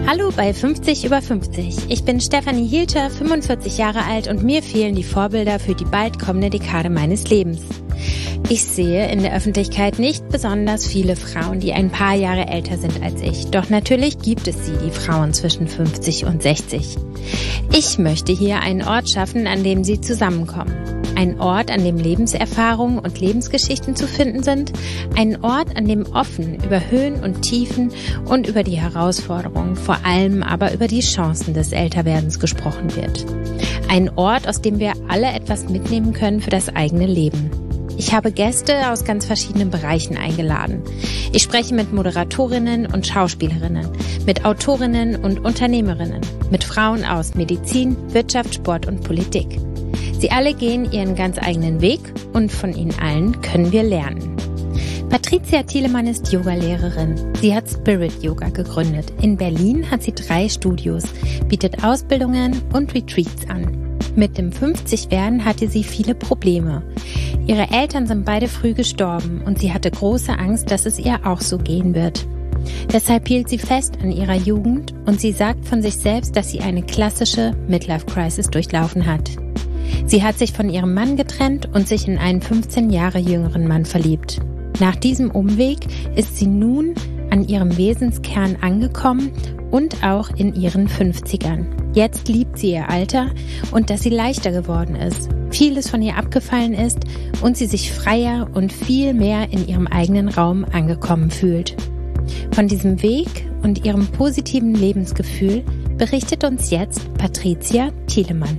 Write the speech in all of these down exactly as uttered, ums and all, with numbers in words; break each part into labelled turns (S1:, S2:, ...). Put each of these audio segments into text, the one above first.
S1: Hallo bei fünfzig über fünfzig. Ich bin Stefanie Hielter, fünfundvierzig Jahre alt und mir fehlen die Vorbilder für die bald kommende Dekade meines Lebens. Ich sehe in der Öffentlichkeit nicht besonders viele Frauen, die ein paar Jahre älter sind als ich. Doch natürlich gibt es sie, die Frauen zwischen fünfzig und sechzig. Ich möchte hier einen Ort schaffen, an dem sie zusammenkommen. Ein Ort, an dem Lebenserfahrungen und Lebensgeschichten zu finden sind. Ein Ort, an dem offen über Höhen und Tiefen und über die Herausforderungen, vor allem aber über die Chancen des Älterwerdens gesprochen wird. Ein Ort, aus dem wir alle etwas mitnehmen können für das eigene Leben. Ich habe Gäste aus ganz verschiedenen Bereichen eingeladen. Ich spreche mit Moderatorinnen und Schauspielerinnen, mit Autorinnen und Unternehmerinnen, mit Frauen aus Medizin, Wirtschaft, Sport und Politik. Sie alle gehen ihren ganz eigenen Weg und von ihnen allen können wir lernen. Patricia Thielemann ist Yogalehrerin. Sie hat Spirit Yoga gegründet. In Berlin hat sie drei Studios, bietet Ausbildungen und Retreats an. Mit dem fünfzig-Werden hatte sie viele Probleme. Ihre Eltern sind beide früh gestorben und sie hatte große Angst, dass es ihr auch so gehen wird. Deshalb hielt sie fest an ihrer Jugend und sie sagt von sich selbst, dass sie eine klassische Midlife-Crisis durchlaufen hat. Sie hat sich von ihrem Mann getrennt und sich in einen fünfzehn Jahre jüngeren Mann verliebt. Nach diesem Umweg ist sie nun an ihrem Wesenskern angekommen und auch in ihren fünfzigern. Jetzt liebt sie ihr Alter und dass sie leichter geworden ist, vieles von ihr abgefallen ist und sie sich freier und viel mehr in ihrem eigenen Raum angekommen fühlt. Von diesem Weg und ihrem positiven Lebensgefühl berichtet uns jetzt Patricia Thielemann.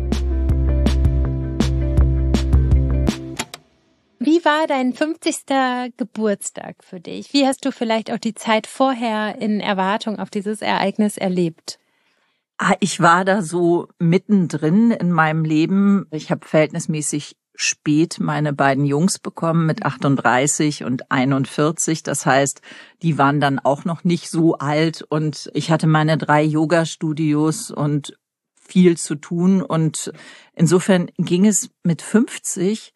S1: Wie war dein fünfzigster Geburtstag für dich? Wie hast du vielleicht auch die Zeit vorher in Erwartung auf dieses Ereignis erlebt?
S2: Ah, ich war da so mittendrin in meinem Leben. Ich habe verhältnismäßig spät meine beiden Jungs bekommen mit achtunddreißig und einundvierzig. Das heißt, die waren dann auch noch nicht so alt und ich hatte meine drei Yoga-Studios und viel zu tun. Und insofern ging es mit fünfzig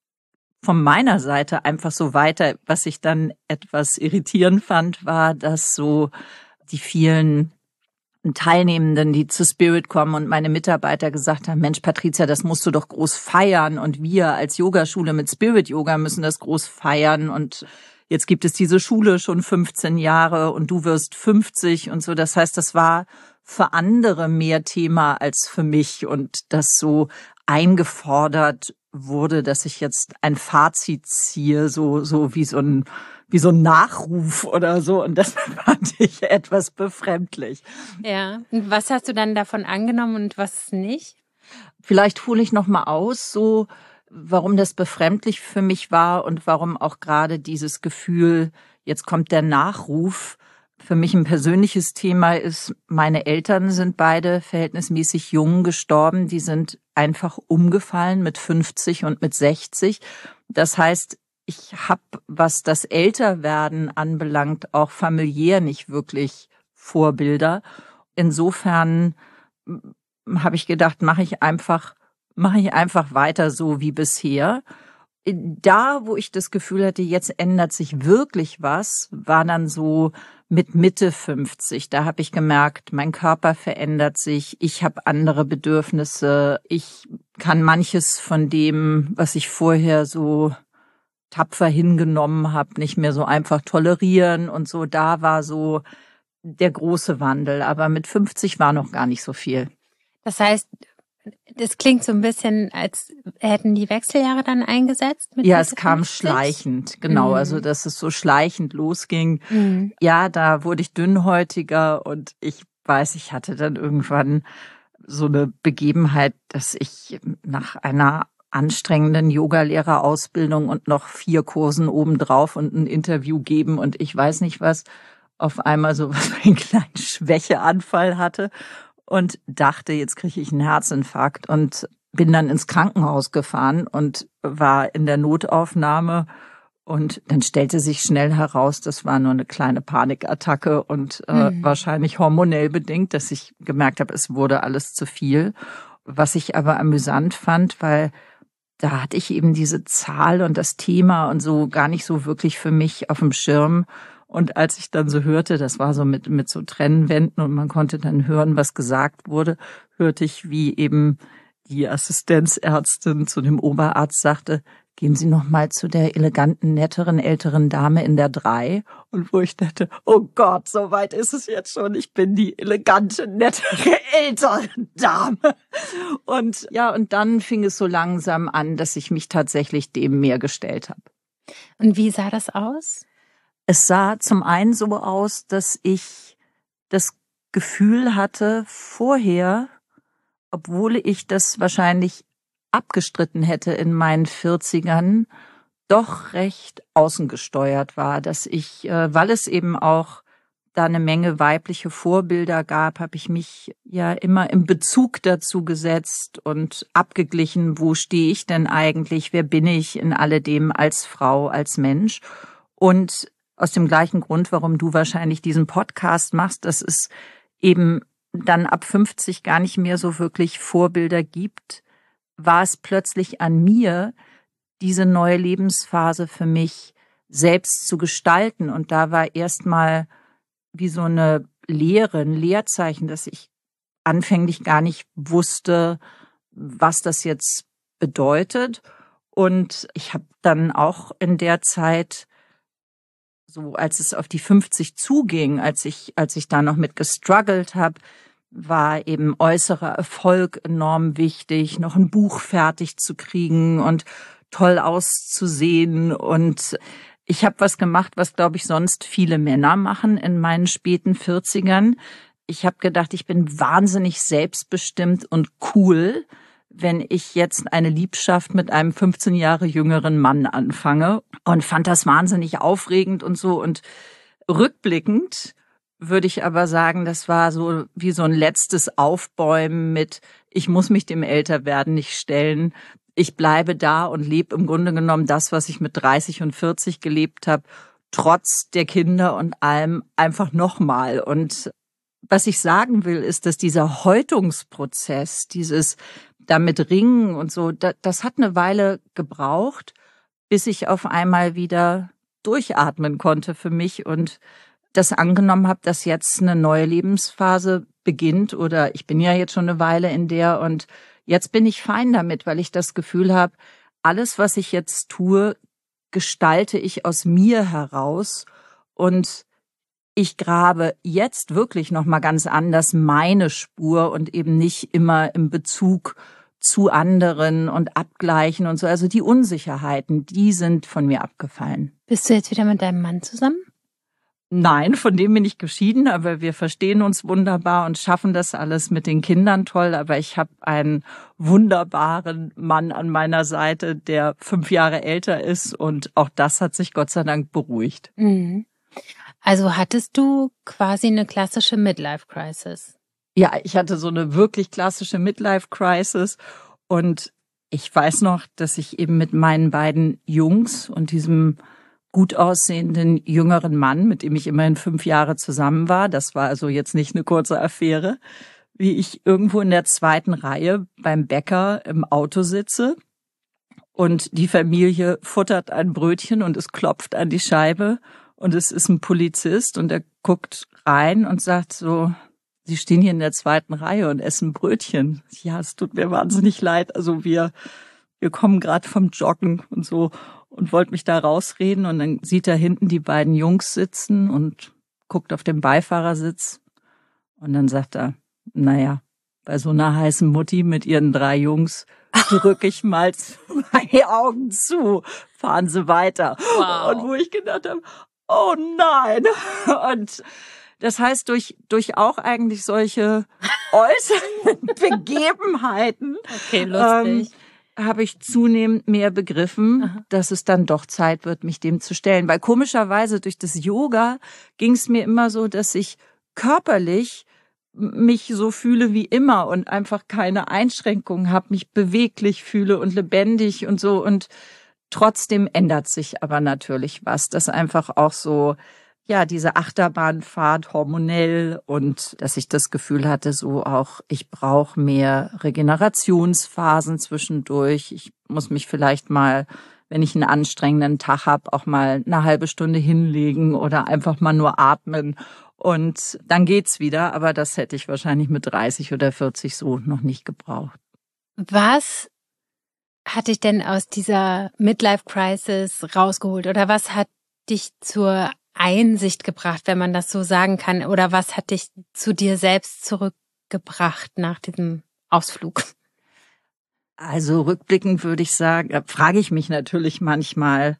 S2: von meiner Seite einfach so weiter. Was ich dann etwas irritierend fand, war, dass so die vielen Teilnehmenden, die zu Spirit kommen und meine Mitarbeiter gesagt haben, Mensch, Patricia, das musst du doch groß feiern und wir als Yogaschule mit Spirit Yoga müssen das groß feiern und jetzt gibt es diese Schule schon fünfzehn Jahre und du wirst fünfzig und so. Das heißt, das war für andere mehr Thema als für mich und das so eingefordert wurde, dass ich jetzt ein Fazit ziehe, so so wie so ein wie so ein Nachruf oder so. Und das fand ich etwas befremdlich.
S1: Ja. Und was hast du dann davon angenommen und was nicht?
S2: Vielleicht hole ich noch mal aus, so warum das befremdlich für mich war und warum auch gerade dieses Gefühl, jetzt kommt der Nachruf, für mich ein persönliches Thema ist, meine Eltern sind beide verhältnismäßig jung gestorben. Die sind einfach umgefallen mit fünfzig und mit sechzig. Das heißt, ich habe, was das Älterwerden anbelangt, auch familiär nicht wirklich Vorbilder. Insofern habe ich gedacht, mache ich einfach, mache ich einfach weiter so wie bisher. Da, wo ich das Gefühl hatte, jetzt ändert sich wirklich was, war dann so mit Mitte fünfzig. Da habe ich gemerkt, mein Körper verändert sich, ich habe andere Bedürfnisse, ich kann manches von dem, was ich vorher so tapfer hingenommen habe, nicht mehr so einfach tolerieren und so. Da war so der große Wandel, aber mit fünfzig war noch gar nicht so viel.
S1: Das heißt, das klingt so ein bisschen, als hätten die Wechseljahre dann eingesetzt? Mit
S2: ja, es kam
S1: fünfzig?
S2: Schleichend, genau. Mhm. Also, dass es so schleichend losging. Mhm. Ja, da wurde ich dünnhäutiger und ich weiß, ich hatte dann irgendwann so eine Begebenheit, dass ich nach einer anstrengenden Yogalehrerausbildung und noch vier Kursen obendrauf und ein Interview geben und ich weiß nicht was, auf einmal so was wie einen kleinen Schwächeanfall hatte. Und dachte, jetzt kriege ich einen Herzinfarkt und bin dann ins Krankenhaus gefahren und war in der Notaufnahme und dann stellte sich schnell heraus, das war nur eine kleine Panikattacke und äh, mhm. wahrscheinlich hormonell bedingt, dass ich gemerkt habe, es wurde alles zu viel. Was ich aber amüsant fand, weil da hatte ich eben diese Zahl und das Thema und so gar nicht so wirklich für mich auf dem Schirm. Und als ich dann so hörte, das war so mit, mit so Trennwänden und man konnte dann hören, was gesagt wurde, hörte ich, wie eben die Assistenzärztin zu dem Oberarzt sagte, gehen Sie noch mal zu der eleganten, netteren, älteren Dame in der drei. Und wo ich dachte, oh Gott, so weit ist es jetzt schon. Ich bin die elegante, nettere, ältere Dame. Und ja, und dann fing es so langsam an, dass ich mich tatsächlich dem mehr gestellt habe.
S1: Und wie sah das aus?
S2: Es sah zum einen so aus, dass ich das Gefühl hatte, vorher, obwohl ich das wahrscheinlich abgestritten hätte in meinen vierzigern, doch recht außengesteuert war, dass ich, weil es eben auch da eine Menge weibliche Vorbilder gab, habe ich mich ja immer im Bezug dazu gesetzt und abgeglichen, wo stehe ich denn eigentlich, wer bin ich in alledem als Frau, als Mensch. Und aus dem gleichen Grund, warum du wahrscheinlich diesen Podcast machst, dass es eben dann ab fünfzig gar nicht mehr so wirklich Vorbilder gibt, war es plötzlich an mir, diese neue Lebensphase für mich selbst zu gestalten. Und da war erstmal wie so eine Lehre, ein Leerzeichen, dass ich anfänglich gar nicht wusste, was das jetzt bedeutet. Und ich habe dann auch in der Zeit, so als es auf die fünfzig zuging, als ich, als ich da noch mit gestruggelt habe, war eben äußerer Erfolg enorm wichtig, noch ein Buch fertig zu kriegen und toll auszusehen. Und ich habe was gemacht, was, glaube ich, sonst viele Männer machen in meinen späten vierzigern. Ich habe gedacht, ich bin wahnsinnig selbstbestimmt und cool, wenn ich jetzt eine Liebschaft mit einem fünfzehn Jahre jüngeren Mann anfange, und fand das wahnsinnig aufregend und so. Und rückblickend würde ich aber sagen, das war so wie so ein letztes Aufbäumen mit, ich muss mich dem Älterwerden nicht stellen. Ich bleibe da und lebe im Grunde genommen das, was ich mit dreißig und vierzig gelebt habe, trotz der Kinder und allem einfach nochmal. Und was ich sagen will, ist, dass dieser Häutungsprozess, dieses damit ringen und so, das hat eine Weile gebraucht, bis ich auf einmal wieder durchatmen konnte für mich und das angenommen habe, dass jetzt eine neue Lebensphase beginnt, oder ich bin ja jetzt schon eine Weile in der, und jetzt bin ich fein damit, weil ich das Gefühl habe, alles, was ich jetzt tue, gestalte ich aus mir heraus, und ich grabe jetzt wirklich noch mal ganz anders meine Spur und eben nicht immer im Bezug zu anderen und abgleichen und so. Also die Unsicherheiten, die sind von mir abgefallen.
S1: Bist du jetzt wieder mit deinem Mann zusammen?
S2: Nein, von dem bin ich geschieden, aber wir verstehen uns wunderbar und schaffen das alles mit den Kindern toll. Aber ich habe einen wunderbaren Mann an meiner Seite, der fünf Jahre älter ist, und auch das hat sich Gott sei Dank beruhigt.
S1: Mhm. Also hattest du quasi eine klassische Midlife-Crisis?
S2: Ja, ich hatte so eine wirklich klassische Midlife-Crisis, und ich weiß noch, dass ich eben mit meinen beiden Jungs und diesem gut aussehenden jüngeren Mann, mit dem ich immerhin fünf Jahre zusammen war, das war also jetzt nicht eine kurze Affäre, wie ich irgendwo in der zweiten Reihe beim Bäcker im Auto sitze und die Familie futtert ein Brötchen und es klopft an die Scheibe und es ist ein Polizist und er guckt rein und sagt so, Sie stehen hier in der zweiten Reihe und essen Brötchen. Ja, es tut mir wahnsinnig leid. Also wir, wir kommen gerade vom Joggen und so, und wollte mich da rausreden, und dann sieht er hinten die beiden Jungs sitzen und guckt auf den Beifahrersitz, und dann sagt er, naja, bei so einer heißen Mutti mit ihren drei Jungs drücke ich mal zwei Augen zu, fahren Sie weiter. Wow. Und wo ich gedacht habe, oh nein. Und das heißt, durch durch auch eigentlich solche äußeren Begebenheiten
S1: okay, lustig.
S2: Ähm, habe ich zunehmend mehr begriffen, aha, dass es dann doch Zeit wird, mich dem zu stellen. Weil komischerweise durch das Yoga ging es mir immer so, dass ich körperlich mich so fühle wie immer und einfach keine Einschränkungen habe, mich beweglich fühle und lebendig und so. Und trotzdem ändert sich aber natürlich was, dass einfach auch so, ja, diese Achterbahnfahrt hormonell, und dass ich das Gefühl hatte, so auch, ich brauche mehr Regenerationsphasen zwischendurch. Ich muss mich vielleicht mal wenn ich einen anstrengenden Tag habe, auch mal eine halbe Stunde hinlegen oder einfach mal nur atmen. Und dann geht's wieder. Aber das hätte ich wahrscheinlich mit dreißig oder vierzig so noch nicht gebraucht.
S1: Was hat dich denn aus dieser Midlife-Crisis rausgeholt? Oder was hat dich zur Einsicht gebracht, wenn man das so sagen kann? Oder was hat dich zu dir selbst zurückgebracht nach diesem Ausflug?
S2: Also rückblickend würde ich sagen, frage ich mich natürlich manchmal,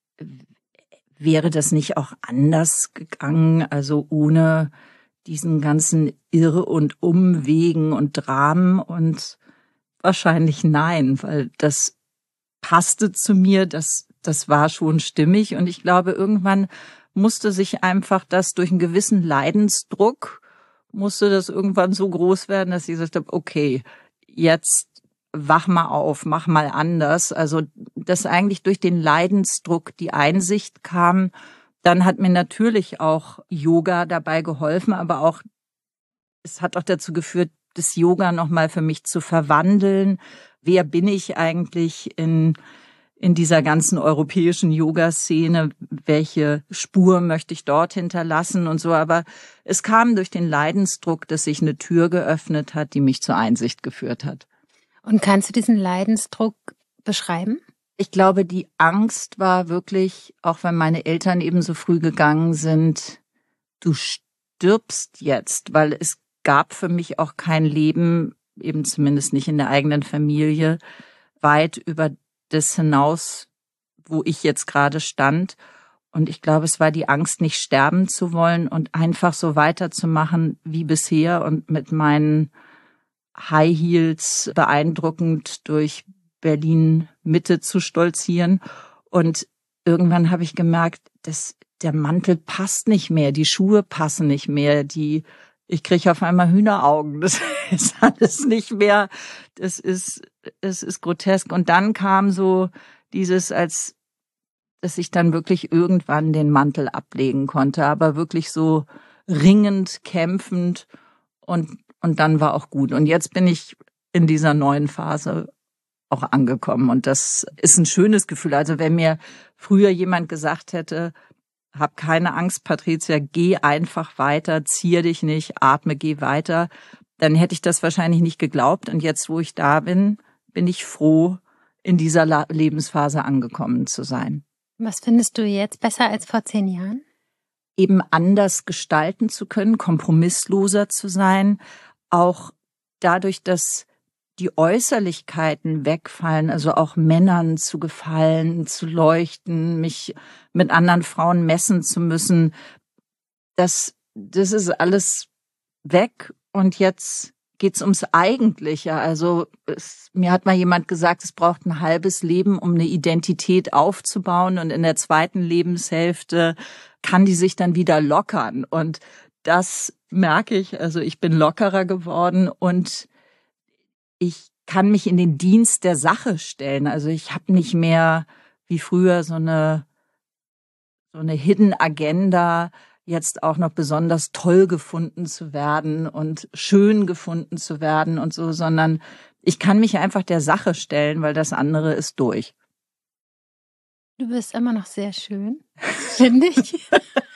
S2: wäre das nicht auch anders gegangen? Also ohne diesen ganzen Irr- und Umwegen und Dramen, und wahrscheinlich nein, weil das passte zu mir, das, das war schon stimmig. Und ich glaube, irgendwann musste sich einfach das durch einen gewissen Leidensdruck, musste das irgendwann so groß werden, dass ich gesagt habe, okay, jetzt wach mal auf, mach mal anders. Also, dass eigentlich durch den Leidensdruck die Einsicht kam. Dann hat mir natürlich auch Yoga dabei geholfen, aber auch, es hat auch dazu geführt, das Yoga nochmal für mich zu verwandeln. Wer bin ich eigentlich in, in dieser ganzen europäischen Yoga-Szene? Welche Spur möchte ich dort hinterlassen und so? Aber es kam durch den Leidensdruck, dass sich eine Tür geöffnet hat, die mich zur Einsicht geführt hat.
S1: Und kannst du diesen Leidensdruck beschreiben?
S2: Ich glaube, die Angst war wirklich, auch wenn meine Eltern eben so früh gegangen sind, du stirbst jetzt, weil es gab für mich auch kein Leben, eben zumindest nicht in der eigenen Familie, weit über das hinaus, wo ich jetzt gerade stand. Und ich glaube, es war die Angst, nicht sterben zu wollen und einfach so weiterzumachen wie bisher und mit meinen High Heels beeindruckend durch Berlin Mitte zu stolzieren. Und irgendwann habe ich gemerkt, dass der Mantel passt nicht mehr, die Schuhe passen nicht mehr, die ich kriege auf einmal Hühneraugen. Das ist alles nicht mehr. Das ist, es ist grotesk. Und dann kam so dieses, als dass ich dann wirklich irgendwann den Mantel ablegen konnte, aber wirklich so ringend, kämpfend, und und dann war auch gut. Und jetzt bin ich in dieser neuen Phase auch angekommen. Und das ist ein schönes Gefühl. Also wenn mir früher jemand gesagt hätte, hab keine Angst, Patricia, geh einfach weiter, zier dich nicht, atme, geh weiter, dann hätte ich das wahrscheinlich nicht geglaubt. Und jetzt, wo ich da bin, bin ich froh, in dieser Lebensphase angekommen zu sein.
S1: Was findest du jetzt besser als vor zehn Jahren?
S2: Eben anders gestalten zu können, kompromissloser zu sein, auch dadurch, dass die Äußerlichkeiten wegfallen, also auch Männern zu gefallen, zu leuchten, mich mit anderen Frauen messen zu müssen, das, das ist alles weg. Und jetzt geht's ums Eigentliche. Also es, mir hat mal jemand gesagt, es braucht ein halbes Leben, um eine Identität aufzubauen, und in der zweiten Lebenshälfte kann die sich dann wieder lockern. Und das merke ich. Also ich bin lockerer geworden und ich kann mich in den Dienst der Sache stellen. Also ich habe nicht mehr wie früher so eine so eine Hidden Agenda, jetzt auch noch besonders toll gefunden zu werden und schön gefunden zu werden und so, sondern ich kann mich einfach der Sache stellen, weil das andere ist durch.
S1: Du bist immer noch sehr schön, finde ich.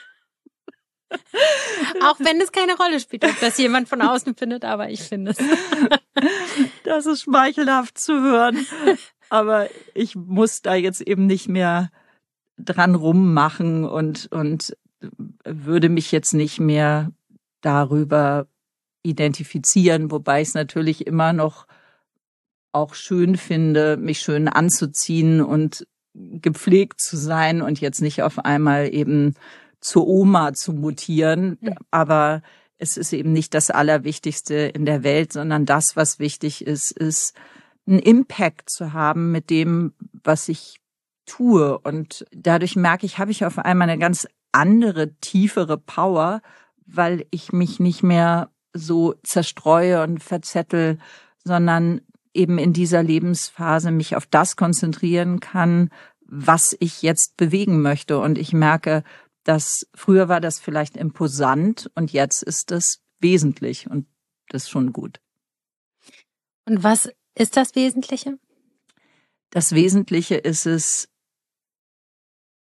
S1: Auch wenn es keine Rolle spielt, ob das jemand von außen findet, aber ich finde es.
S2: Das ist schmeichelhaft zu hören. Aber ich muss da jetzt eben nicht mehr dran rummachen und, und würde mich jetzt nicht mehr darüber identifizieren, wobei ich es natürlich immer noch auch schön finde, mich schön anzuziehen und gepflegt zu sein und jetzt nicht auf einmal eben zur Oma zu mutieren. Aber es ist eben nicht das Allerwichtigste in der Welt, sondern das, was wichtig ist, ist einen Impact zu haben mit dem, was ich tue. Und dadurch merke ich, habe ich auf einmal eine ganz andere, tiefere Power, weil ich mich nicht mehr so zerstreue und verzettel, sondern eben in dieser Lebensphase mich auf das konzentrieren kann, was ich jetzt bewegen möchte. Und ich merke, dass früher war das vielleicht imposant und jetzt ist es wesentlich, und das ist schon gut.
S1: Und was ist das Wesentliche?
S2: Das Wesentliche ist es,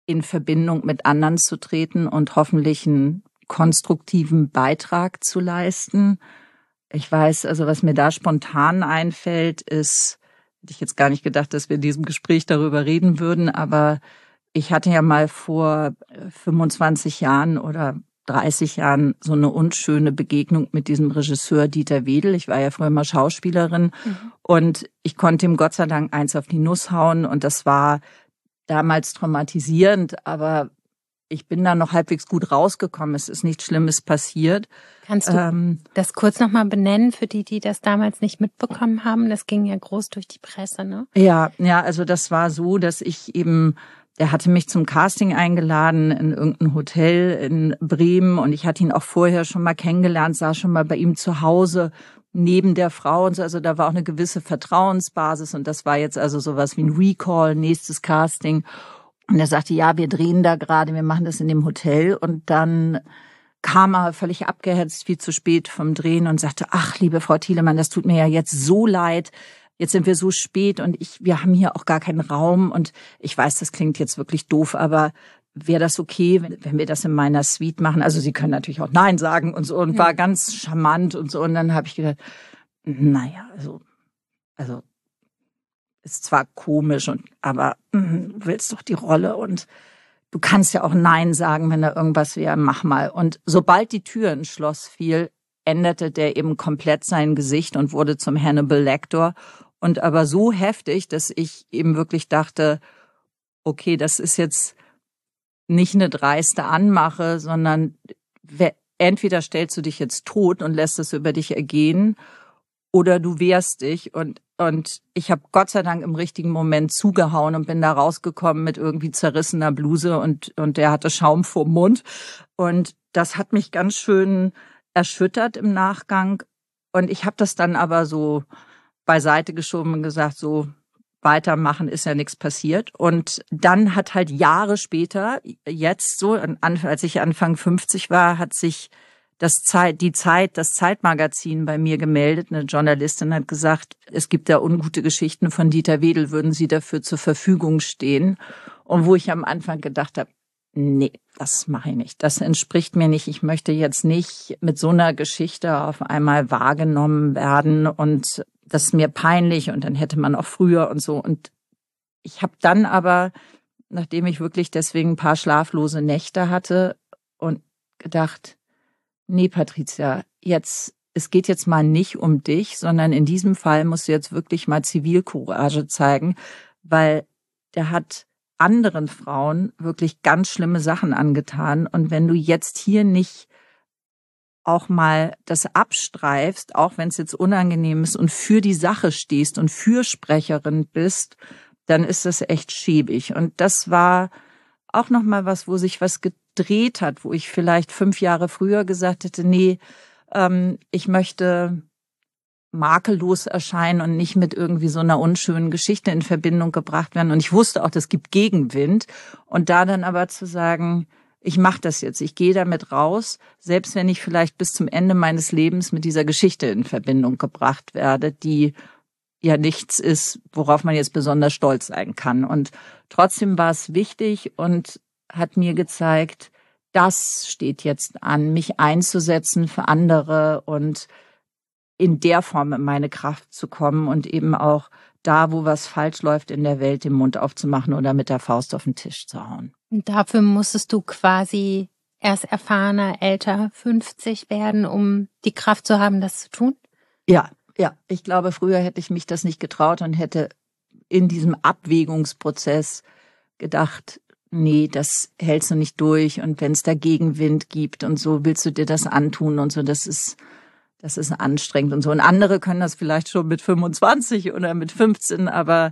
S2: in Verbindung mit anderen zu treten und hoffentlich einen konstruktiven Beitrag zu leisten. Ich weiß, also was mir da spontan einfällt, ist, hätte ich jetzt gar nicht gedacht, dass wir in diesem Gespräch darüber reden würden, aber ich hatte ja mal vor fünfundzwanzig Jahren oder dreißig Jahren so eine unschöne Begegnung mit diesem Regisseur Dieter Wedel. Ich war ja früher mal Schauspielerin mhm. und ich konnte ihm Gott sei Dank eins auf die Nuss hauen und das war damals traumatisierend, aber ich bin da noch halbwegs gut rausgekommen. Es ist nichts Schlimmes passiert.
S1: Kannst du ähm, das kurz nochmal benennen für die, die das damals nicht mitbekommen haben? Das ging ja groß durch die Presse, ne?
S2: Ja, ja, also das war so, dass ich eben, der hatte mich zum Casting eingeladen in irgendein Hotel in Bremen und ich hatte ihn auch vorher schon mal kennengelernt, saß schon mal bei ihm zu Hause neben der Frau und so. Also da war auch eine gewisse Vertrauensbasis und das war jetzt also sowas wie ein Recall, nächstes Casting. Und er sagte, ja, wir drehen da gerade, wir machen das in dem Hotel. Und dann kam er völlig abgehetzt, viel zu spät vom Drehen und sagte, ach, liebe Frau Thielemann, das tut mir ja jetzt so leid. Jetzt sind wir so spät und ich, wir haben hier auch gar keinen Raum. Und ich weiß, das klingt jetzt wirklich doof, aber wäre das okay, wenn, wenn wir das in meiner Suite machen? Also Sie können natürlich auch Nein sagen und so und war ganz charmant und so. Und dann habe ich gedacht, naja, also, also, ist zwar komisch, und aber mh, du willst doch die Rolle und du kannst ja auch Nein sagen, wenn da irgendwas wäre, mach mal. Und sobald die Tür ins Schloss fiel, änderte der eben komplett sein Gesicht und wurde zum Hannibal Lecter. Und aber so heftig, dass ich eben wirklich dachte, okay, das ist jetzt nicht eine dreiste Anmache, sondern entweder stellst du dich jetzt tot und lässt es über dich ergehen oder du wehrst dich. Und Und ich habe Gott sei Dank im richtigen Moment zugehauen und bin da rausgekommen mit irgendwie zerrissener Bluse und und der hatte Schaum vorm Mund. Und das hat mich ganz schön erschüttert im Nachgang. Und ich habe das dann aber so beiseite geschoben und gesagt, so weitermachen, ist ja nichts passiert. Und dann hat halt Jahre später, jetzt so, als ich Anfang fünfzig war, hat sich das Zeit, die Zeit, das Zeitmagazin bei mir gemeldet. Eine Journalistin hat gesagt, es gibt da ungute Geschichten von Dieter Wedel, würden Sie dafür zur Verfügung stehen? Und wo ich am Anfang gedacht habe, nee, das mache ich nicht. Das entspricht mir nicht. Ich möchte jetzt nicht mit so einer Geschichte auf einmal wahrgenommen werden und das ist mir peinlich und dann hätte man auch früher und so. Und ich habe dann aber, nachdem ich wirklich deswegen ein paar schlaflose Nächte hatte und gedacht, nee, Patricia, jetzt, es geht jetzt mal nicht um dich, sondern in diesem Fall musst du jetzt wirklich mal Zivilcourage zeigen, weil der hat anderen Frauen wirklich ganz schlimme Sachen angetan. Und wenn du jetzt hier nicht auch mal das abstreifst, auch wenn es jetzt unangenehm ist und für die Sache stehst und Fürsprecherin bist, dann ist das echt schäbig. Und das war auch noch mal was, wo sich was gedreht hat, wo ich vielleicht fünf Jahre früher gesagt hätte, nee, ähm, ich möchte makellos erscheinen und nicht mit irgendwie so einer unschönen Geschichte in Verbindung gebracht werden. Und ich wusste auch, das gibt Gegenwind. Und da dann aber zu sagen, ich mache das jetzt, ich gehe damit raus, selbst wenn ich vielleicht bis zum Ende meines Lebens mit dieser Geschichte in Verbindung gebracht werde, die ja nichts ist, worauf man jetzt besonders stolz sein kann. Und trotzdem war es wichtig und hat mir gezeigt, das steht jetzt an, mich einzusetzen für andere und in der Form in meine Kraft zu kommen und eben auch da, wo was falsch läuft in der Welt, den Mund aufzumachen oder mit der Faust auf den Tisch zu hauen.
S1: Und dafür musstest du quasi erst erfahrener, älter, fünfzig werden, um die Kraft zu haben, das zu tun?
S2: Ja, ja. Ich glaube, früher hätte ich mich das nicht getraut und hätte in diesem Abwägungsprozess gedacht, nee, das hältst du nicht durch. Und wenn es da Gegenwind gibt und so, willst du dir das antun und so, das ist, das ist anstrengend und so. Und andere können das vielleicht schon mit fünfundzwanzig oder mit fünfzehn, aber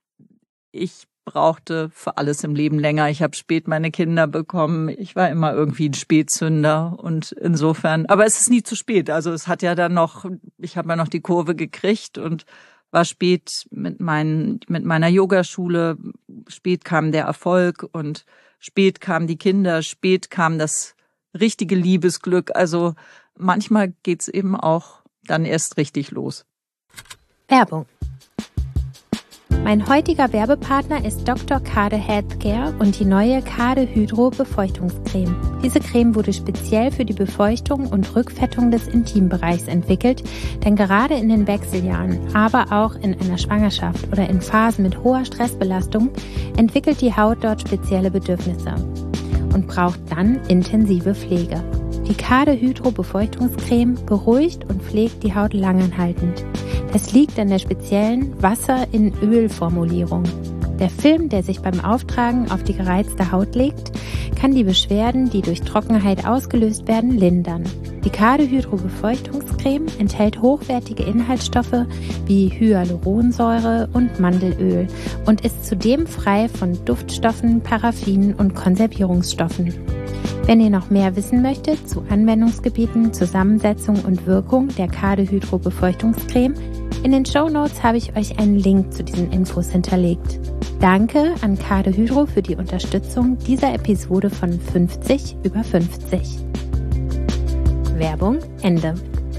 S2: ich brauchte für alles im Leben länger. Ich habe spät meine Kinder bekommen. Ich war immer irgendwie ein Spätzünder und insofern, aber es ist nie zu spät. Also es hat ja dann noch, ich habe ja noch die Kurve gekriegt und war spät mit meinen, mit meiner Yogaschule. Spät kam der Erfolg und spät kamen die Kinder, spät kam das richtige Liebesglück. Also manchmal geht's eben auch dann erst richtig los.
S1: Werbung. Mein heutiger Werbepartner ist Doktor Kade Healthcare und die neue Kade Hydro Befeuchtungscreme. Diese Creme wurde speziell für die Befeuchtung und Rückfettung des Intimbereichs entwickelt, denn gerade in den Wechseljahren, aber auch in einer Schwangerschaft oder in Phasen mit hoher Stressbelastung entwickelt die Haut dort spezielle Bedürfnisse und braucht dann intensive Pflege. Die Kade Hydro Befeuchtungscreme beruhigt und pflegt die Haut langanhaltend. Das liegt an der speziellen Wasser-in-Öl-Formulierung. Der Film, der sich beim Auftragen auf die gereizte Haut legt, kann die Beschwerden, die durch Trockenheit ausgelöst werden, lindern. Die Kade Hydro Befeuchtungscreme enthält hochwertige Inhaltsstoffe wie Hyaluronsäure und Mandelöl und ist zudem frei von Duftstoffen, Paraffinen und Konservierungsstoffen. Wenn ihr noch mehr wissen möchtet zu Anwendungsgebieten, Zusammensetzung und Wirkung der Kade Hydro Befeuchtungscreme, in den Shownotes habe ich euch einen Link zu diesen Infos hinterlegt. Danke an Kade Hydro für die Unterstützung dieser Episode von fünfzig über fünfzig. Werbung Ende.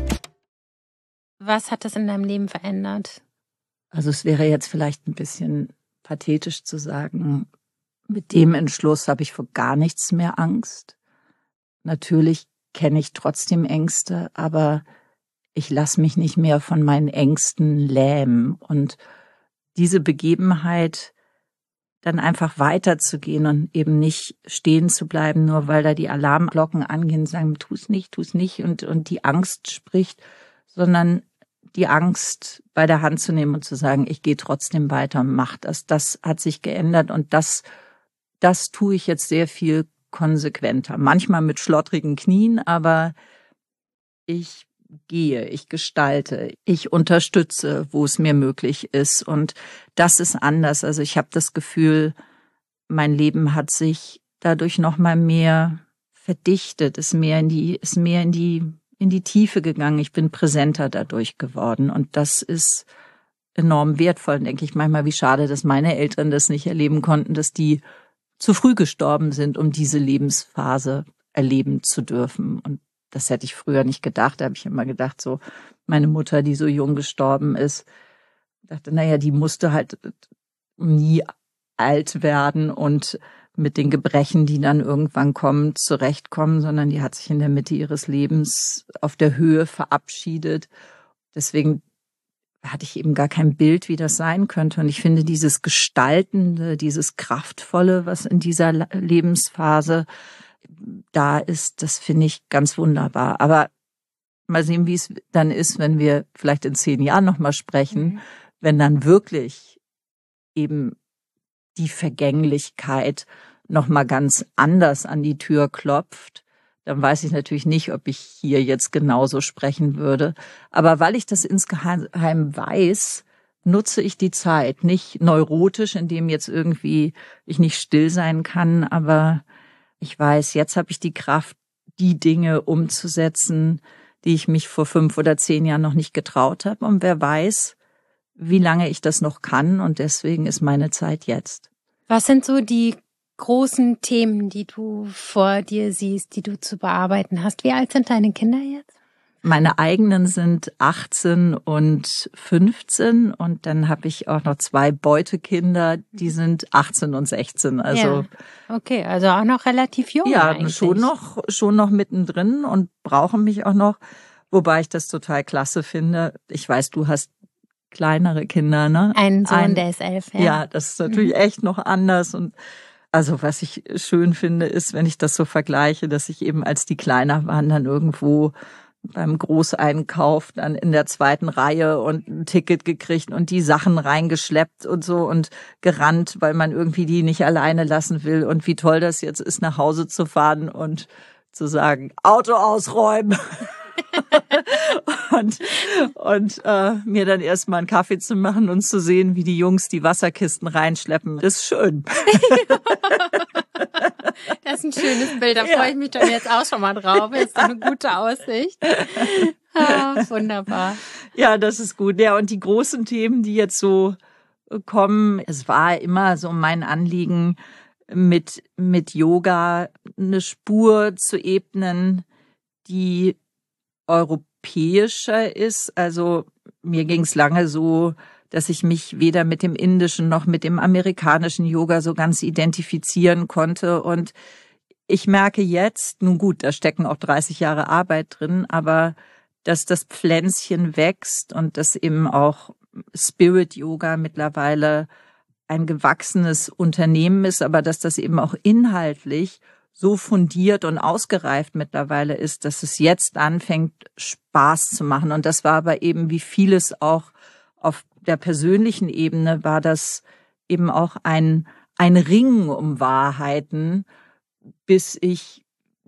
S1: Was hat das in deinem Leben verändert?
S2: Also es wäre jetzt vielleicht ein bisschen pathetisch zu sagen, mit dem Entschluss habe ich vor gar nichts mehr Angst. Natürlich kenne ich trotzdem Ängste, aber ich lasse mich nicht mehr von meinen Ängsten lähmen. Und diese Begebenheit, dann einfach weiterzugehen und eben nicht stehen zu bleiben, nur weil da die Alarmglocken angehen und sagen, tu's nicht, tu's nicht und, und die Angst spricht, sondern die Angst bei der Hand zu nehmen und zu sagen, ich gehe trotzdem weiter und mach das. Das hat sich geändert und das, das tue ich jetzt sehr viel konsequenter. Manchmal mit schlottrigen Knien, aber ich gehe, ich gestalte, ich unterstütze, wo es mir möglich ist. Und das ist anders. Also ich habe das Gefühl, mein Leben hat sich dadurch noch mal mehr verdichtet, ist mehr in die, ist mehr in die, in die Tiefe gegangen. Ich bin präsenter dadurch geworden. Und das ist enorm wertvoll. Und denke ich manchmal, wie schade, dass meine Eltern das nicht erleben konnten, dass die zu früh gestorben sind, um diese Lebensphase erleben zu dürfen. Und das hätte ich früher nicht gedacht. Da habe ich immer gedacht, so meine Mutter, die so jung gestorben ist, dachte, naja, die musste halt nie alt werden und mit den Gebrechen, die dann irgendwann kommen, zurechtkommen, sondern die hat sich in der Mitte ihres Lebens auf der Höhe verabschiedet. Deswegen hatte ich eben gar kein Bild, wie das sein könnte. Und ich finde dieses Gestaltende, dieses Kraftvolle, was in dieser Lebensphase da ist, das finde ich ganz wunderbar. Aber mal sehen, wie es dann ist, wenn wir vielleicht in zehn Jahren nochmal sprechen, mhm. wenn dann wirklich eben die Vergänglichkeit nochmal ganz anders an die Tür klopft. Dann weiß ich natürlich nicht, ob ich hier jetzt genauso sprechen würde. Aber weil ich das insgeheim weiß, nutze ich die Zeit. Nicht neurotisch, indem jetzt irgendwie ich nicht still sein kann, aber ich weiß, jetzt habe ich die Kraft, die Dinge umzusetzen, die ich mich vor fünf oder zehn Jahren noch nicht getraut habe. Und wer weiß, wie lange ich das noch kann. Und deswegen ist meine Zeit jetzt.
S1: Was sind so die großen Themen, die du vor dir siehst, die du zu bearbeiten hast? Wie alt sind deine Kinder jetzt?
S2: Meine eigenen sind achtzehn und fünfzehn und dann habe ich auch noch zwei Beutekinder, die sind achtzehn und sechzehn. Also
S1: ja. Okay, also auch noch relativ jung.
S2: Ja,
S1: eigentlich.
S2: schon noch, schon noch mittendrin und brauchen mich auch noch, wobei ich das total klasse finde. Ich weiß, du hast kleinere Kinder, ne?
S1: Ein Sohn, Ein, der ist elf. Ja,
S2: ja, das ist natürlich mhm. echt noch anders und also was ich schön finde, ist, wenn ich das so vergleiche, dass ich eben, als die kleiner waren, dann irgendwo beim Großeinkauf dann in der zweiten Reihe und ein Ticket gekriegt und die Sachen reingeschleppt und so und gerannt, weil man irgendwie die nicht alleine lassen will. Und wie toll das jetzt ist, nach Hause zu fahren und zu sagen, Auto ausräumen. und und äh, mir dann erstmal einen Kaffee zu machen und zu sehen, wie die Jungs die Wasserkisten reinschleppen. Das ist schön.
S1: Das ist ein schönes Bild, da ja. freue ich mich dann jetzt auch schon mal drauf. Das ist eine gute Aussicht. Ah, wunderbar.
S2: Ja, das ist gut. Ja, und die großen Themen, die jetzt so kommen, es war immer so mein Anliegen, mit mit Yoga eine Spur zu ebnen, die europäischer ist. Also mir ging es lange so, dass ich mich weder mit dem indischen noch mit dem amerikanischen Yoga so ganz identifizieren konnte. Und ich merke jetzt, nun gut, da stecken auch dreißig Jahre Arbeit drin, aber dass das Pflänzchen wächst und dass eben auch Spirit Yoga mittlerweile ein gewachsenes Unternehmen ist, aber dass das eben auch inhaltlich so fundiert und ausgereift mittlerweile ist, dass es jetzt anfängt, Spaß zu machen. Und das war aber eben wie vieles auch auf der persönlichen Ebene, war das eben auch ein, ein Ringen um Wahrheiten, bis ich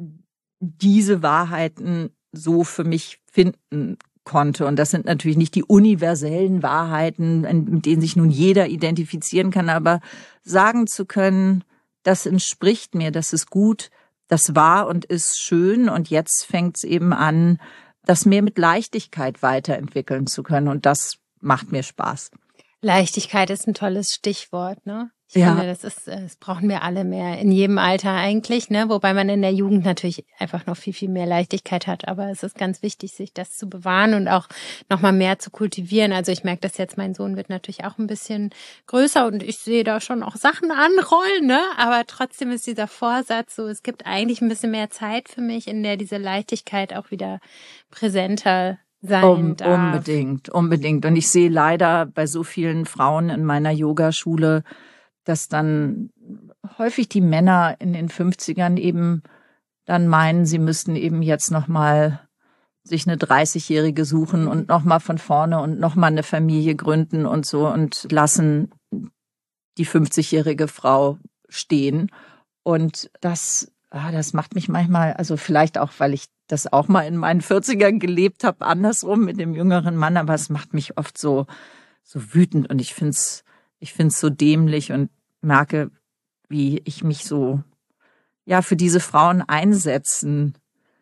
S2: diese Wahrheiten so für mich finden konnte. Und das sind natürlich nicht die universellen Wahrheiten, mit denen sich nun jeder identifizieren kann, aber sagen zu können, das entspricht mir, das ist gut, das war und ist schön und jetzt fängt es eben an, das mehr mit Leichtigkeit weiterentwickeln zu können und das macht mir Spaß.
S1: Leichtigkeit ist ein tolles Stichwort, ne? Ich
S2: ja.
S1: finde, das ist, das brauchen wir alle mehr, in jedem Alter eigentlich, ne? Wobei man in der Jugend natürlich einfach noch viel, viel mehr Leichtigkeit hat. Aber es ist ganz wichtig, sich das zu bewahren und auch nochmal mehr zu kultivieren. Also ich merke das jetzt, mein Sohn wird natürlich auch ein bisschen größer und ich sehe da schon auch Sachen anrollen, ne? Aber trotzdem ist dieser Vorsatz so, es gibt eigentlich ein bisschen mehr Zeit für mich, in der diese Leichtigkeit auch wieder präsenter sein
S2: um,
S1: darf.
S2: Unbedingt, unbedingt. Und ich sehe leider bei so vielen Frauen in meiner Yogaschule, dass dann häufig die Männer in den fünfzigern eben dann meinen, sie müssten eben jetzt nochmal sich eine dreißigjährige suchen und nochmal von vorne und nochmal eine Familie gründen und so und lassen die fünfzigjährige Frau stehen. Und das, ah, das macht mich manchmal, also vielleicht auch, weil ich das auch mal in meinen vierzigern gelebt habe, andersrum mit dem jüngeren Mann, aber es macht mich oft so, so wütend und ich finde es ich find's so dämlich und merke, wie ich mich so, ja, für diese Frauen einsetzen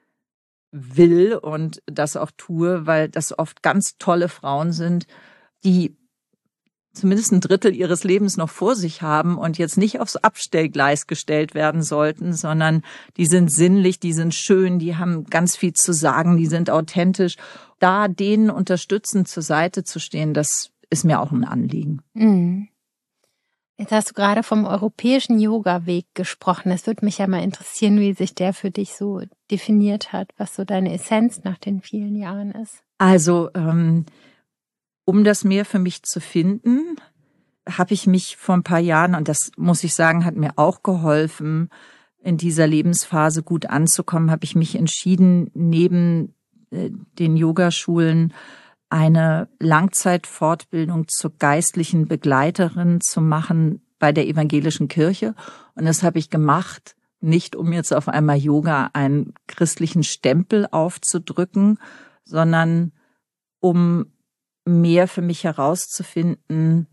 S2: will und das auch tue, weil das oft ganz tolle Frauen sind, die zumindest ein Drittel ihres Lebens noch vor sich haben und jetzt nicht aufs Abstellgleis gestellt werden sollten, sondern die sind sinnlich, die sind schön, die haben ganz viel zu sagen, die sind authentisch. Da denen unterstützend zur Seite zu stehen, das ist mir auch ein Anliegen.
S1: Mhm. Jetzt hast du gerade vom europäischen Yoga-Weg gesprochen. Es würde mich ja mal interessieren, wie sich der für dich so definiert hat, was so deine Essenz nach den vielen Jahren ist.
S2: Also, ähm, um das mehr für mich zu finden, habe ich mich vor ein paar Jahren, und das muss ich sagen, hat mir auch geholfen, in dieser Lebensphase gut anzukommen, habe ich mich entschieden, neben äh, den Yogaschulen eine Langzeitfortbildung zur geistlichen Begleiterin zu machen bei der evangelischen Kirche. Und das habe ich gemacht, nicht um jetzt auf einmal Yoga einen christlichen Stempel aufzudrücken, sondern um mehr für mich herauszufinden,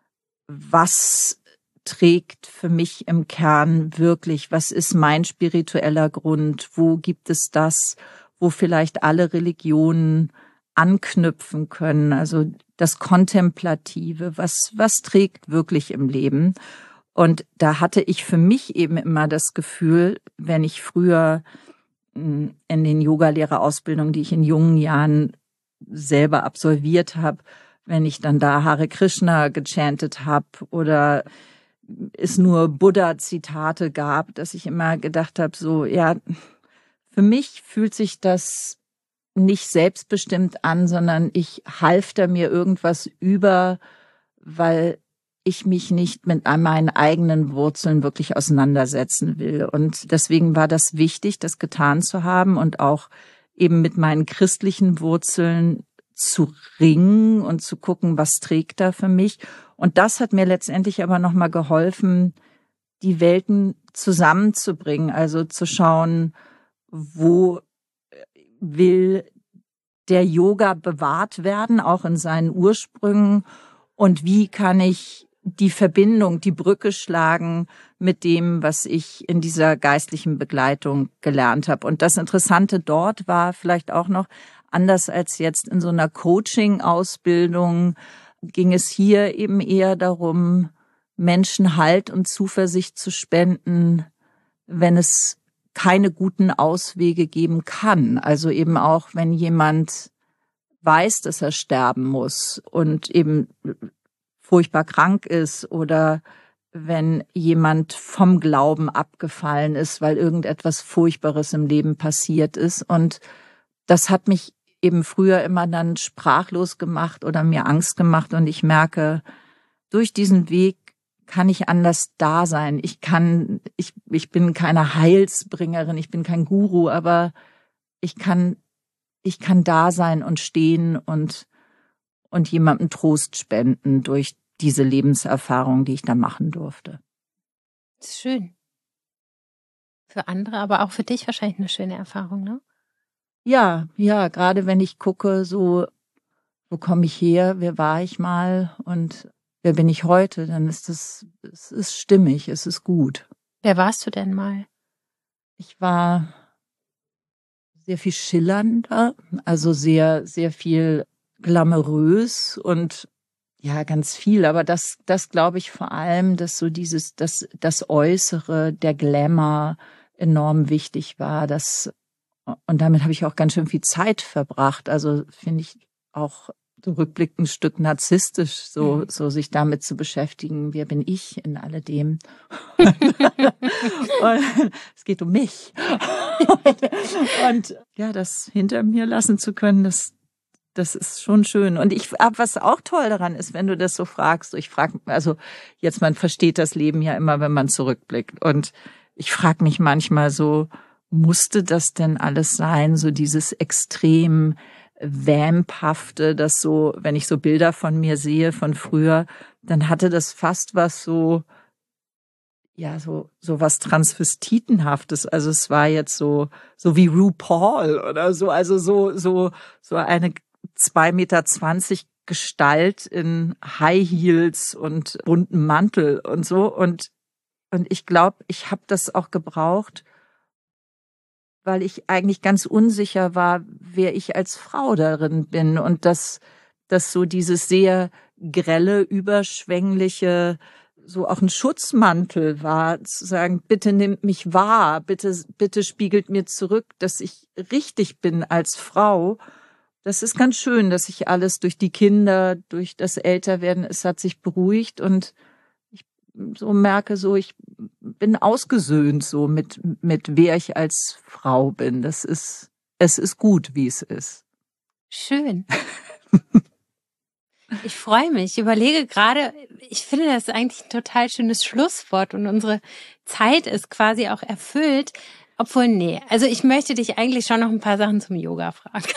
S2: was trägt für mich im Kern wirklich, was ist mein spiritueller Grund, wo gibt es das, wo vielleicht alle Religionen anknüpfen können, also das Kontemplative, was, was trägt wirklich im Leben. Und da hatte ich für mich eben immer das Gefühl, wenn ich früher in den Yogalehrerausbildungen, die ich in jungen Jahren selber absolviert habe, wenn ich dann da Hare Krishna gechantet habe oder es nur Buddha-Zitate gab, dass ich immer gedacht habe, so, ja, für mich fühlt sich das nicht selbstbestimmt an, sondern ich halfter mir irgendwas über, weil ich mich nicht mit meinen eigenen Wurzeln wirklich auseinandersetzen will. Und deswegen war das wichtig, das getan zu haben und auch eben mit meinen christlichen Wurzeln zu ringen und zu gucken, was trägt da für mich. Und das hat mir letztendlich aber nochmal geholfen, die Welten zusammenzubringen, also zu schauen, wo will der Yoga bewahrt werden, auch in seinen Ursprüngen, und wie kann ich die Verbindung, die Brücke schlagen mit dem, was ich in dieser geistlichen Begleitung gelernt habe. Und das Interessante dort war vielleicht auch noch, anders als jetzt in so einer Coaching-Ausbildung, ging es hier eben eher darum, Menschen Halt und Zuversicht zu spenden, wenn es keine guten Auswege geben kann. Also eben auch, wenn jemand weiß, dass er sterben muss und eben furchtbar krank ist oder wenn jemand vom Glauben abgefallen ist, weil irgendetwas Furchtbares im Leben passiert ist. Und das hat mich eben früher immer dann sprachlos gemacht oder mir Angst gemacht. Und ich merke, durch diesen Weg kann ich anders da sein. Ich kann, ich, ich bin keine Heilsbringerin, ich bin kein Guru, aber ich kann, ich kann da sein und stehen und, und jemandem Trost spenden durch diese Lebenserfahrung, die ich da machen durfte.
S1: Das ist schön. Für andere, aber auch für dich wahrscheinlich eine schöne Erfahrung, ne?
S2: Ja, ja, gerade wenn ich gucke, so, wo komme ich her, wer war ich mal und wer bin ich heute, dann ist das, es ist stimmig, es ist gut.
S1: Wer warst du denn mal?
S2: Ich war sehr viel schillernder, also sehr, sehr viel glamourös und ja, ganz viel, aber das, das glaube ich vor allem, dass so dieses, das, das Äußere, der Glamour enorm wichtig war. Das, und damit habe ich auch ganz schön viel Zeit verbracht. Also finde ich auch so rückblickend ein Stück narzisstisch, so, mhm. so sich damit zu beschäftigen. Wer bin ich in alledem? Und es geht um mich. und, und ja, das hinter mir lassen zu können, das Das ist schon schön. Und ich, was auch toll daran ist, wenn du das so fragst, ich frage, also jetzt, man versteht das Leben ja immer, wenn man zurückblickt. Und ich frage mich manchmal so, musste das denn alles sein? So dieses extrem Vamphafte, das so, wenn ich so Bilder von mir sehe, von früher, dann hatte das fast was so, ja, so, so was Transvestitenhaftes. Also es war jetzt so, so wie RuPaul oder so, also so, so, so eine zwei Meter zwanzig Gestalt in High Heels und bunten Mantel und so. Und, und ich glaube, ich habe das auch gebraucht, weil ich eigentlich ganz unsicher war, wer ich als Frau darin bin. Und dass, dass so dieses sehr grelle, überschwängliche, so auch ein Schutzmantel war, zu sagen, bitte nimmt mich wahr, bitte, bitte spiegelt mir zurück, dass ich richtig bin als Frau. Das ist ganz schön, dass sich alles durch die Kinder, durch das Älterwerden, es hat sich beruhigt und ich so merke so, ich bin ausgesöhnt so mit, mit wer ich als Frau bin. Das ist, es ist gut, wie es ist.
S1: Schön. Ich freue mich. Ich überlege gerade, ich finde das eigentlich ein total schönes Schlusswort und unsere Zeit ist quasi auch erfüllt. Obwohl, nee, also ich möchte dich eigentlich schon noch ein paar Sachen zum Yoga fragen.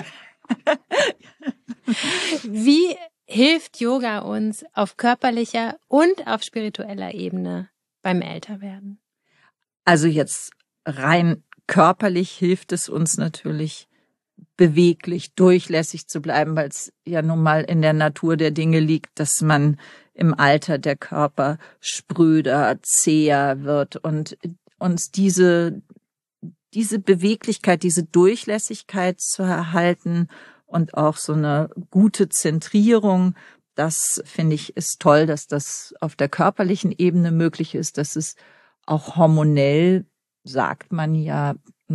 S1: Wie hilft Yoga uns auf körperlicher und auf spiritueller Ebene beim Älterwerden?
S2: Also jetzt rein körperlich hilft es uns natürlich, beweglich, durchlässig zu bleiben, weil es ja nun mal in der Natur der Dinge liegt, dass man im Alter der Körper spröder, zäher wird und uns diese diese Beweglichkeit, diese Durchlässigkeit zu erhalten und auch so eine gute Zentrierung, das finde ich ist toll, dass das auf der körperlichen Ebene möglich ist, dass es auch hormonell, sagt man ja,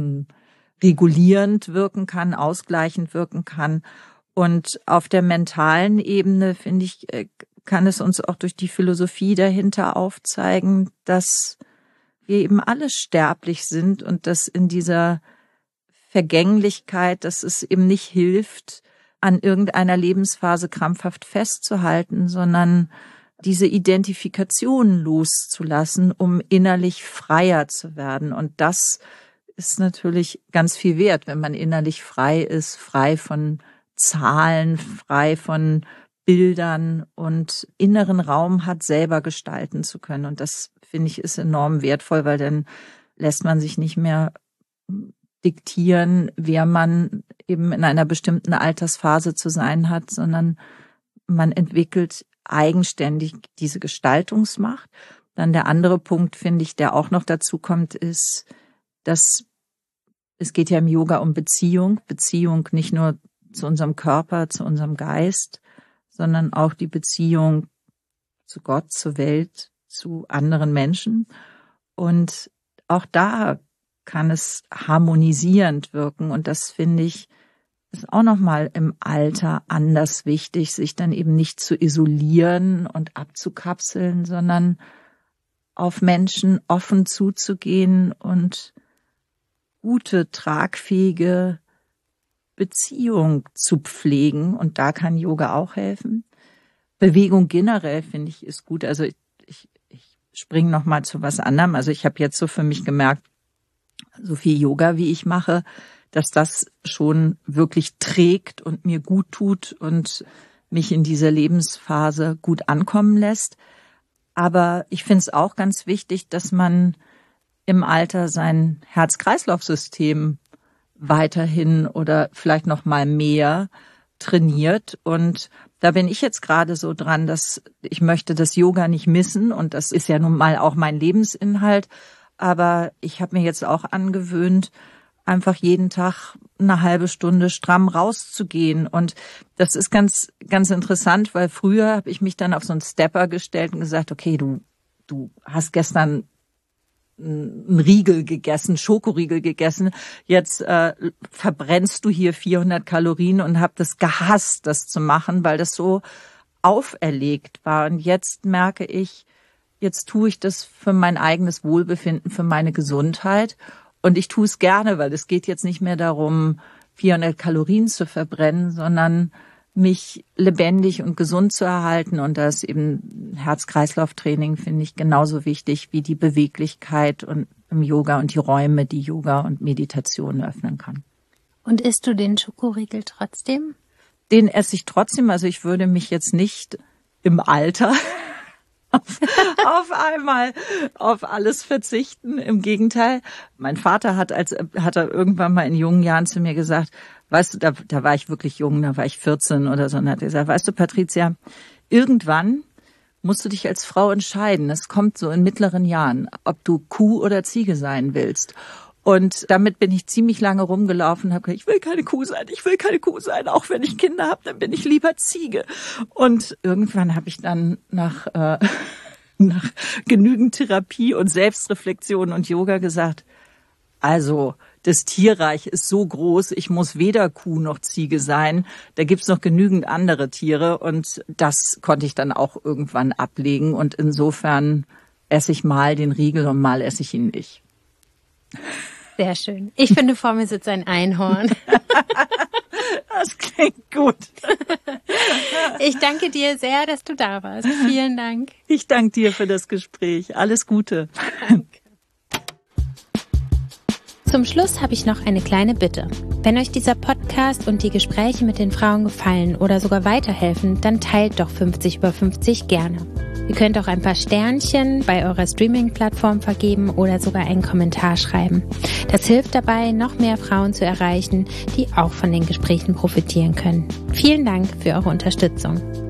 S2: regulierend wirken kann, ausgleichend wirken kann. Und auf der mentalen Ebene, finde ich, kann es uns auch durch die Philosophie dahinter aufzeigen, dass wir eben alle sterblich sind und dass in dieser Vergänglichkeit, dass es eben nicht hilft, an irgendeiner Lebensphase krampfhaft festzuhalten, sondern diese Identifikation loszulassen, um innerlich freier zu werden. Und das ist natürlich ganz viel wert, wenn man innerlich frei ist, frei von Zahlen, frei von Bildern und inneren Raum hat, selber gestalten zu können. Und das, finde ich, ist enorm wertvoll, weil dann lässt man sich nicht mehr diktieren, wer man eben in einer bestimmten Altersphase zu sein hat, sondern man entwickelt eigenständig diese Gestaltungsmacht. Dann der andere Punkt, finde ich, der auch noch dazu kommt, ist, dass es geht ja im Yoga um Beziehung, Beziehung nicht nur zu unserem Körper, zu unserem Geist, sondern auch die Beziehung zu Gott, zur Welt, zu anderen Menschen. Und auch da kann es harmonisierend wirken. Und das finde ich, ist auch nochmal im Alter anders wichtig, sich dann eben nicht zu isolieren und abzukapseln, sondern auf Menschen offen zuzugehen und gute, tragfähige Beziehung zu pflegen. Und da kann Yoga auch helfen. Bewegung generell, finde ich, ist gut. Also ich, ich, ich springe nochmal zu was anderem. Also ich habe jetzt so für mich gemerkt, so viel Yoga, wie ich mache, dass das schon wirklich trägt und mir gut tut und mich in dieser Lebensphase gut ankommen lässt. Aber ich finde es auch ganz wichtig, dass man im Alter sein Herz-Kreislauf-System weiterhin oder vielleicht noch mal mehr trainiert. Und da bin ich jetzt gerade so dran, dass ich möchte das Yoga nicht missen. Und das ist ja nun mal auch mein Lebensinhalt. Aber ich habe mir jetzt auch angewöhnt, einfach jeden Tag eine halbe Stunde stramm rauszugehen. Und das ist ganz, ganz interessant, weil früher habe ich mich dann auf so einen Stepper gestellt und gesagt, okay, du, du hast gestern einen Riegel gegessen, Schokoriegel gegessen, jetzt äh, verbrennst du hier vierhundert Kalorien und habe das gehasst, das zu machen, weil das so auferlegt war. Und jetzt merke ich, jetzt tue ich das für mein eigenes Wohlbefinden, für meine Gesundheit. Und ich tue es gerne, weil es geht jetzt nicht mehr darum, vierhundert Kalorien zu verbrennen, sondern mich lebendig und gesund zu erhalten. Und da ist eben Herz-Kreislauf-Training, finde ich, genauso wichtig wie die Beweglichkeit und im Yoga und die Räume, die Yoga und Meditation öffnen kann.
S1: Und isst du den Schokoriegel trotzdem?
S2: Den esse ich trotzdem. Also ich würde mich jetzt nicht im Alter auf, auf einmal auf alles verzichten. Im Gegenteil. Mein Vater hat als hat er irgendwann mal in jungen Jahren zu mir gesagt, weißt du, da, da war ich wirklich jung, da war ich vierzehn oder so, und hat er gesagt, weißt du, Patricia, irgendwann musst du dich als Frau entscheiden. Es kommt so in mittleren Jahren, ob du Kuh oder Ziege sein willst. Und damit bin ich ziemlich lange rumgelaufen und habe gesagt, ich will keine Kuh sein, ich will keine Kuh sein. Auch wenn ich Kinder habe, dann bin ich lieber Ziege. Und irgendwann habe ich dann nach, äh, nach genügend Therapie und Selbstreflexion und Yoga gesagt, also das Tierreich ist so groß, ich muss weder Kuh noch Ziege sein. Da gibt's noch genügend andere Tiere und das konnte ich dann auch irgendwann ablegen. Und insofern esse ich mal den Riegel und mal esse ich ihn nicht.
S1: Sehr schön. Ich finde, vor mir sitzt ein Einhorn.
S2: Das klingt gut.
S1: Ich danke dir sehr, dass du da warst. Vielen Dank.
S2: Ich danke dir für das Gespräch. Alles Gute.
S1: Danke. Zum Schluss habe ich noch eine kleine Bitte. Wenn euch dieser Podcast und die Gespräche mit den Frauen gefallen oder sogar weiterhelfen, dann teilt doch fünfzig über fünfzig gerne. Ihr könnt auch ein paar Sternchen bei eurer Streaming-Plattform vergeben oder sogar einen Kommentar schreiben. Das hilft dabei, noch mehr Frauen zu erreichen, die auch von den Gesprächen profitieren können. Vielen Dank für eure Unterstützung.